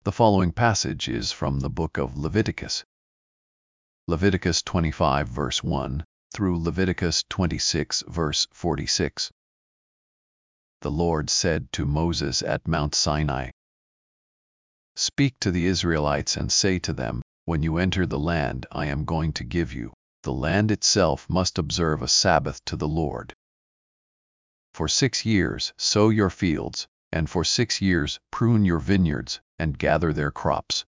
The following passage is from the book of Leviticus. Leviticus 25 verse 1 through Leviticus 26 verse 46. The Lord said to Moses at Mount Sinai, "Speak to the Israelites and say to them, when you enter the land I am going to give you, the land itself must observe a Sabbath to the Lord. For 6 years sow your fields, and for 6 years prune your vineyards, and gather their crops.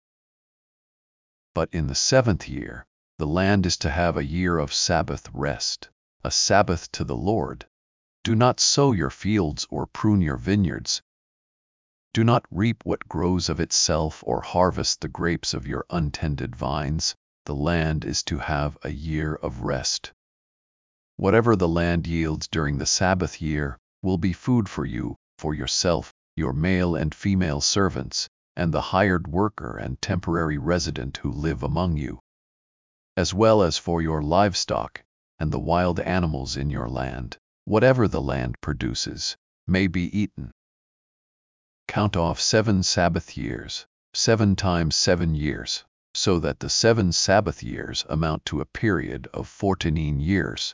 But in the 7th year, the land is to have a year of Sabbath rest, a Sabbath to the Lord. Do not sow your fields or prune your vineyards. Do not reap what grows of itself or harvest the grapes of your untended vines. The land is to have a year of rest. Whatever the land yields during the Sabbath year will be food for you, for yourself, your male and female servants, and the hired worker and temporary resident who live among you, as well as for your livestock and the wild animals in your land. Whatever the land produces may be eaten. Count off 7 Sabbath years, 7 times 7 years, so that the 7 Sabbath years amount to a period of 14 years.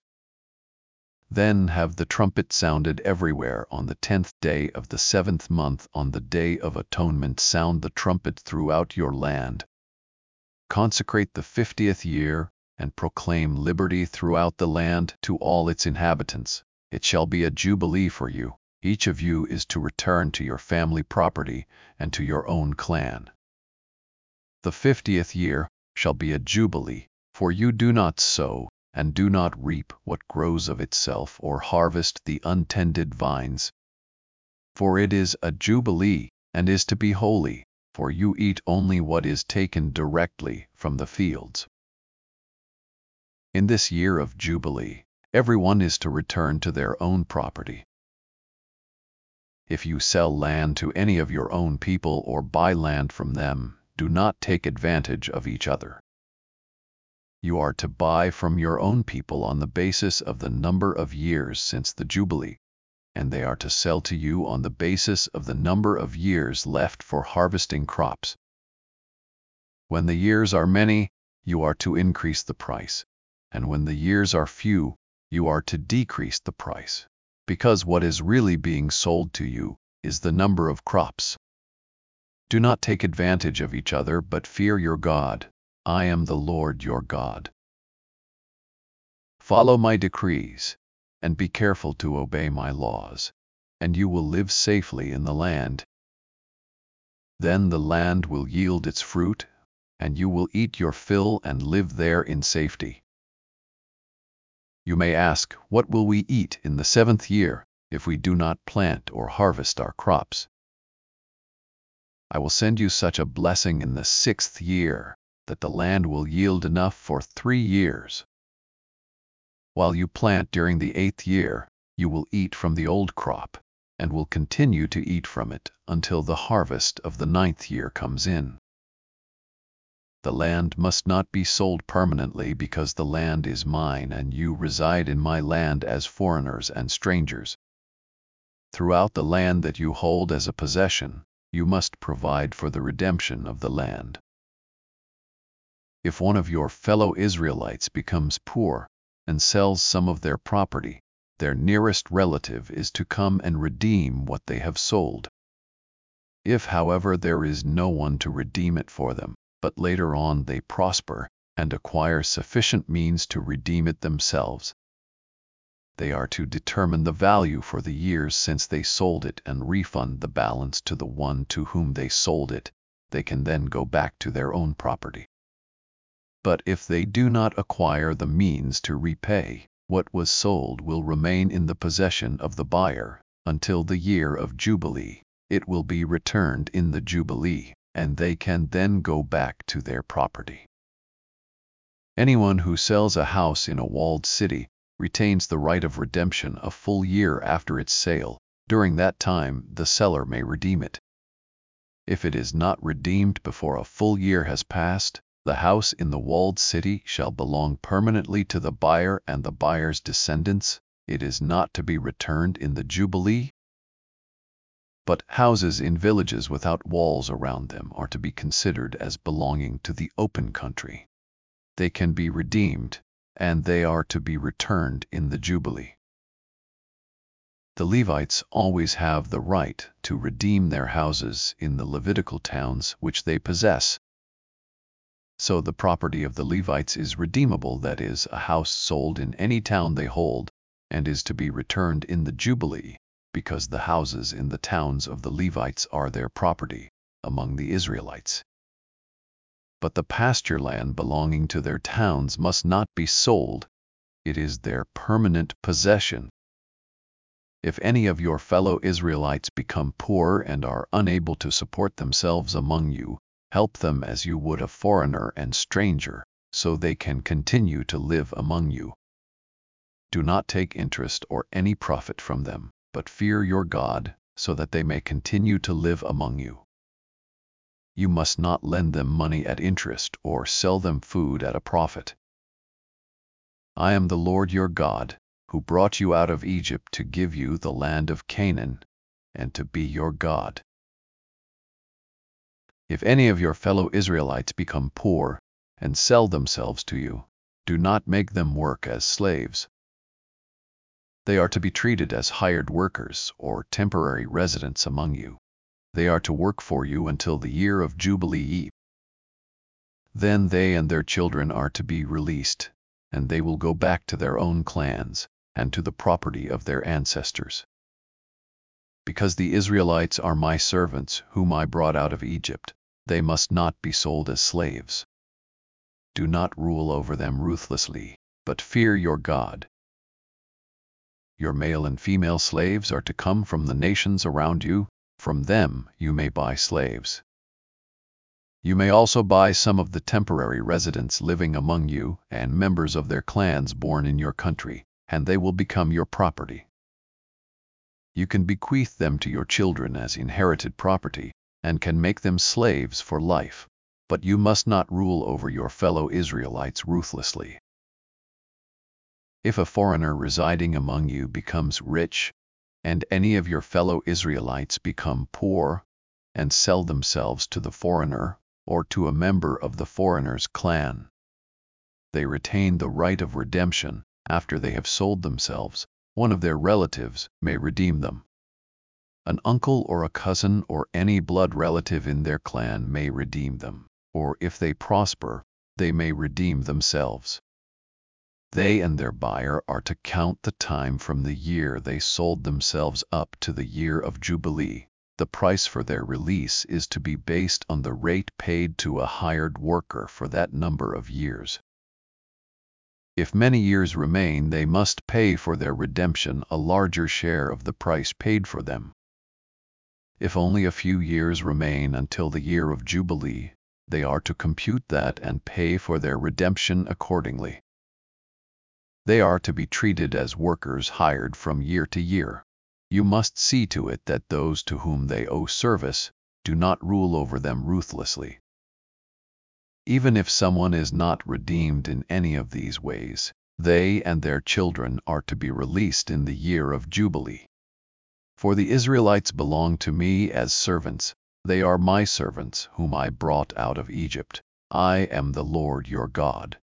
Then have the trumpet sounded everywhere on the 10th day of the 7th month. On the Day of Atonement sound the trumpet throughout your land. Consecrate the 50th year, and proclaim liberty throughout the land to all its inhabitants. It shall be a jubilee for you. Each of you is to return to your family property and to your own clan. The 50th year shall be a jubilee, for you do not sow and do not reap what grows of itself or harvest the untended vines. For it is a jubilee, and is to be holy, for you eat only what is taken directly from the fields. In this year of jubilee, everyone is to return to their own property. If you sell land to any of your own people or buy land from them, do not take advantage of each other. You are to buy from your own people on the basis of the number of years since the Jubilee, and they are to sell to you on the basis of the number of years left for harvesting crops. When the years are many, you are to increase the price, and when the years are few, you are to decrease the price, because what is really being sold to you is the number of crops. Do not take advantage of each other, but fear your God. I am the Lord your God. Follow my decrees, and be careful to obey my laws, and you will live safely in the land. Then the land will yield its fruit, and you will eat your fill and live there in safety. You may ask, what will we eat in the 7th year, if we do not plant or harvest our crops? I will send you such a blessing in the 6th year, that the land will yield enough for 3 years. While you plant during the 8th year, you will eat from the old crop, and will continue to eat from it until the harvest of the 9th year comes in. The land must not be sold permanently, because the land is mine and you reside in my land as foreigners and strangers. Throughout the land that you hold as a possession, you must provide for the redemption of the land. If one of your fellow Israelites becomes poor and sells some of their property, their nearest relative is to come and redeem what they have sold. If, however, there is no one to redeem it for them, but later on they prosper and acquire sufficient means to redeem it themselves, they are to determine the value for the years since they sold it and refund the balance to the one to whom they sold it. They can then go back to their own property. But if they do not acquire the means to repay, what was sold will remain in the possession of the buyer until the year of Jubilee. It will be returned in the Jubilee, and they can then go back to their property. Anyone who sells a house in a walled city retains the right of redemption a full year after its sale. During that time, the seller may redeem it. If it is not redeemed before a full year has passed, the house in the walled city shall belong permanently to the buyer and the buyer's descendants. It is not to be returned in the Jubilee. But houses in villages without walls around them are to be considered as belonging to the open country. They can be redeemed, and they are to be returned in the Jubilee. The Levites always have the right to redeem their houses in the Levitical towns which they possess. So the property of the Levites is redeemable, that is, a house sold in any town they hold, and is to be returned in the Jubilee, because the houses in the towns of the Levites are their property among the Israelites. But the pasture land belonging to their towns must not be sold. It is their permanent possession. If any of your fellow Israelites become poor and are unable to support themselves among you, help them as you would a foreigner and stranger, so they can continue to live among you. Do not take interest or any profit from them, but fear your God, so that they may continue to live among you. You must not lend them money at interest or sell them food at a profit. I am the Lord your God, who brought you out of Egypt to give you the land of Canaan, and to be your God. If any of your fellow Israelites become poor and sell themselves to you, do not make them work as slaves. They are to be treated as hired workers or temporary residents among you. They are to work for you until the year of Jubilee. Then they and their children are to be released, and they will go back to their own clans and to the property of their ancestors. Because the Israelites are my servants whom I brought out of Egypt, they must not be sold as slaves. Do not rule over them ruthlessly, but fear your God. Your male and female slaves are to come from the nations around you. From them you may buy slaves. You may also buy some of the temporary residents living among you and members of their clans born in your country, and they will become your property. You can bequeath them to your children as inherited property, and can make them slaves for life, but you must not rule over your fellow Israelites ruthlessly. If a foreigner residing among you becomes rich, and any of your fellow Israelites become poor, and sell themselves to the foreigner, or to a member of the foreigner's clan, they retain the right of redemption. After they have sold themselves, one of their relatives may redeem them. An uncle or a cousin or any blood relative in their clan may redeem them, or if they prosper, they may redeem themselves. They and their buyer are to count the time from the year they sold themselves up to the year of Jubilee. The price for their release is to be based on the rate paid to a hired worker for that number of years. If many years remain, they must pay for their redemption a larger share of the price paid for them. If only a few years remain until the year of Jubilee, they are to compute that and pay for their redemption accordingly. They are to be treated as workers hired from year to year. You must see to it that those to whom they owe service do not rule over them ruthlessly. Even if someone is not redeemed in any of these ways, they and their children are to be released in the year of Jubilee. For the Israelites belong to me as servants. They are my servants whom I brought out of Egypt. I am the Lord your God.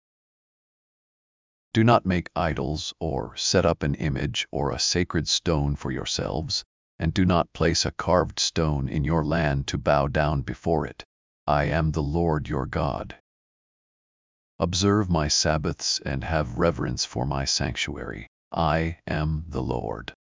Do not make idols or set up an image or a sacred stone for yourselves, and do not place a carved stone in your land to bow down before it. I am the Lord your God. Observe my Sabbaths and have reverence for my sanctuary. I am the Lord.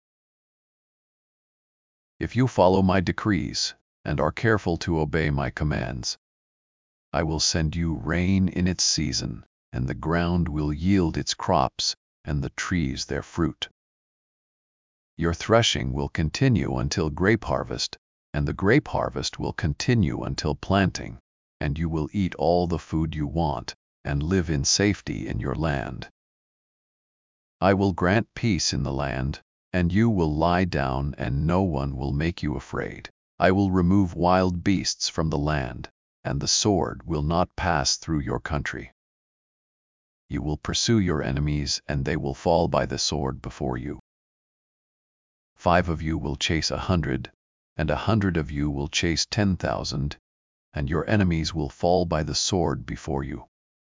If you follow my decrees and are careful to obey my commands, I will send you rain in its season, and the ground will yield its crops, and the trees their fruit. Your threshing will continue until grape harvest, and the grape harvest will continue until planting, and you will eat all the food you want, and live in safety in your land. I will grant peace in the land, and you will lie down and no one will make you afraid. I will remove wild beasts from the land, and the sword will not pass through your country. You will pursue your enemies and they will fall by the sword before you. 5 of you will chase 100, and 100 of you will chase 10,000, and your enemies will fall by the sword before you.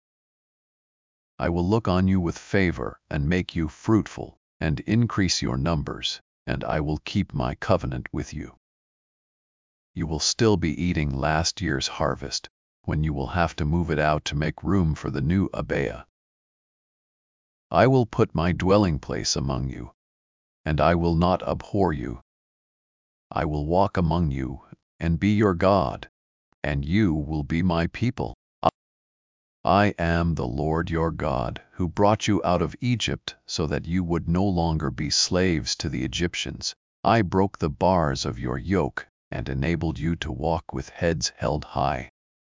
I will look on you with favor and make you fruitful, and increase your numbers, and I will keep my covenant with you. You will still be eating last year's harvest, when you will have to move it out to make room for the new Abaya. I will put my dwelling place among you, and I will not abhor you. I will walk among you, and be your God, and you will be my people. I am the Lord your God, who brought you out of Egypt so that you would no longer be slaves to the Egyptians. I broke the bars of your yoke and enabled you to walk with heads held high.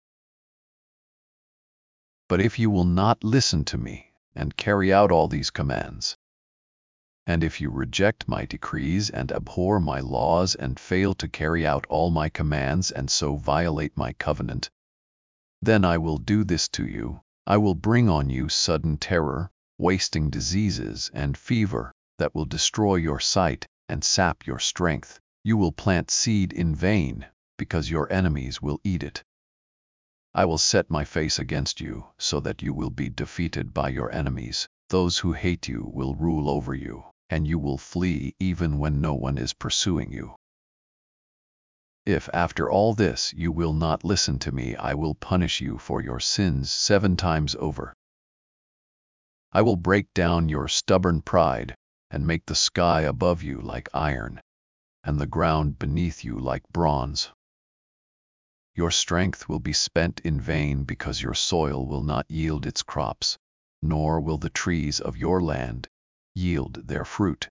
But if you will not listen to me and carry out all these commands, and if you reject my decrees and abhor my laws and fail to carry out all my commands and so violate my covenant, then I will do this to you. I will bring on you sudden terror, wasting diseases and fever that will destroy your sight and sap your strength. You will plant seed in vain, because your enemies will eat it. I will set my face against you, so that you will be defeated by your enemies. Those who hate you will rule over you, and you will flee even when no one is pursuing you. If after all this you will not listen to me, I will punish you for your sins 7 times over. I will break down your stubborn pride, and make the sky above you like iron, and the ground beneath you like bronze. Your strength will be spent in vain because your soil will not yield its crops, nor will the trees of your land yield their fruit.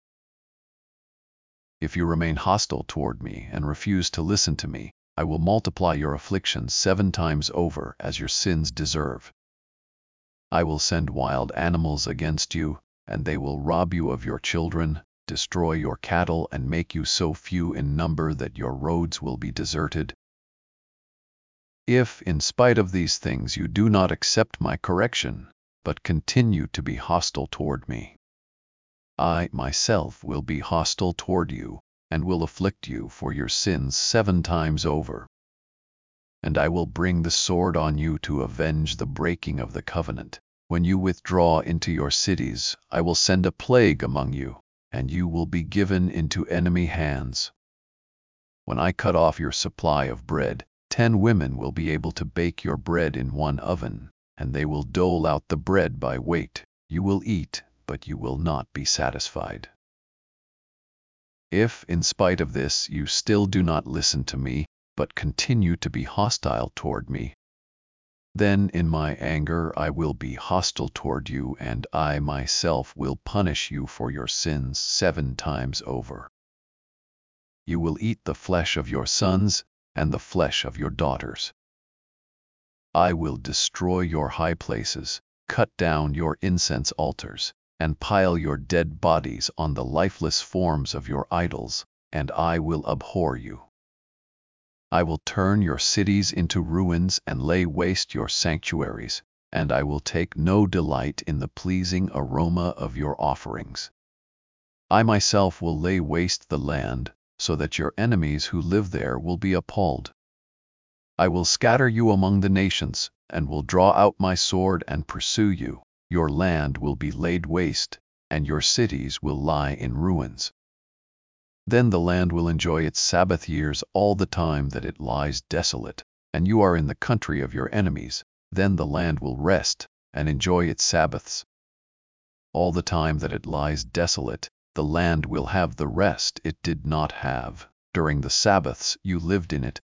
If you remain hostile toward me and refuse to listen to me, I will multiply your afflictions 7 times over as your sins deserve. I will send wild animals against you, and they will rob you of your children, destroy your cattle, and make you so few in number that your roads will be deserted. If, in spite of these things, you do not accept my correction, but continue to be hostile toward me, I myself will be hostile toward you, and will afflict you for your sins 7 times over. And I will bring the sword on you to avenge the breaking of the covenant. When you withdraw into your cities, I will send a plague among you, and you will be given into enemy hands. When I cut off your supply of bread, 10 women will be able to bake your bread in 1 oven, and they will dole out the bread by weight. You will eat, but you will not be satisfied. If, in spite of this, you still do not listen to me, but continue to be hostile toward me, then in my anger I will be hostile toward you, and I myself will punish you for your sins 7 times over. You will eat the flesh of your sons and the flesh of your daughters. I will destroy your high places, cut down your incense altars, and pile your dead bodies on the lifeless forms of your idols, and I will abhor you. I will turn your cities into ruins and lay waste your sanctuaries, and I will take no delight in the pleasing aroma of your offerings. I myself will lay waste the land, so that your enemies who live there will be appalled. I will scatter you among the nations, and will draw out my sword and pursue you. Your land will be laid waste, and your cities will lie in ruins. Then the land will enjoy its Sabbath years all the time that it lies desolate, and you are in the country of your enemies. Then the land will rest and enjoy its Sabbaths. All the time that it lies desolate, the land will have the rest it did not have during the Sabbaths you lived in it.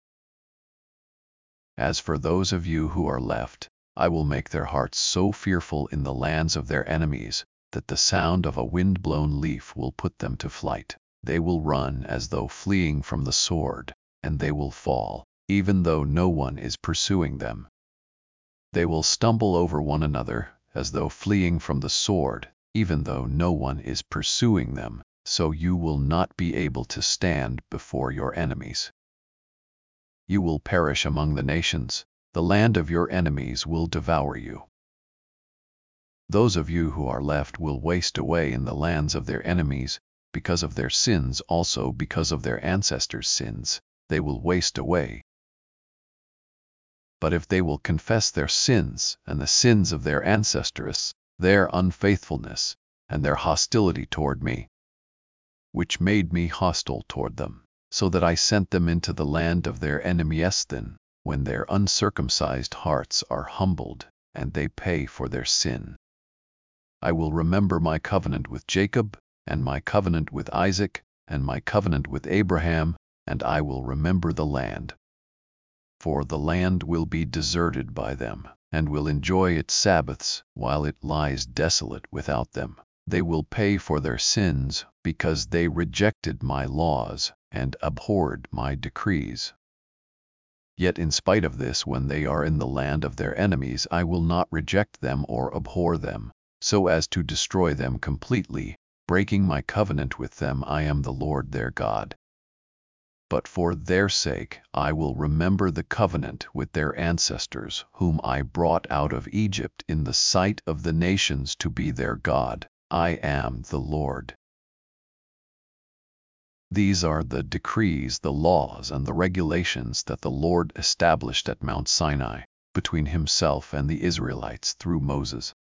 As for those of you who are left, I will make their hearts so fearful in the lands of their enemies that the sound of a wind-blown leaf will put them to flight. They will run as though fleeing from the sword, and they will fall, even though no one is pursuing them. They will stumble over one another, as though fleeing from the sword, even though no one is pursuing them, so you will not be able to stand before your enemies. You will perish among the nations. The land of your enemies will devour you. Those of you who are left will waste away in the lands of their enemies, because of their sins, also because of their ancestors' sins. they will waste away. But if they will confess their sins and the sins of their ancestors, their unfaithfulness, and their hostility toward me, which made me hostile toward them, so that I sent them into the land of their enemies, then, when their uncircumcised hearts are humbled, and they pay for their sin, I will remember my covenant with Jacob, and my covenant with Isaac, and my covenant with Abraham, and I will remember the land. For the land will be deserted by them, and will enjoy its Sabbaths, while it lies desolate without them. They will pay for their sins, because they rejected my laws, and abhorred my decrees. Yet in spite of this, when they are in the land of their enemies, I will not reject them or abhor them, so as to destroy them completely, breaking my covenant with them. I am the Lord their God. But for their sake I will remember the covenant with their ancestors, whom I brought out of Egypt in the sight of the nations to be their God. I am the Lord. These are the decrees, the laws, and the regulations that the Lord established at Mount Sinai, between himself and the Israelites through Moses.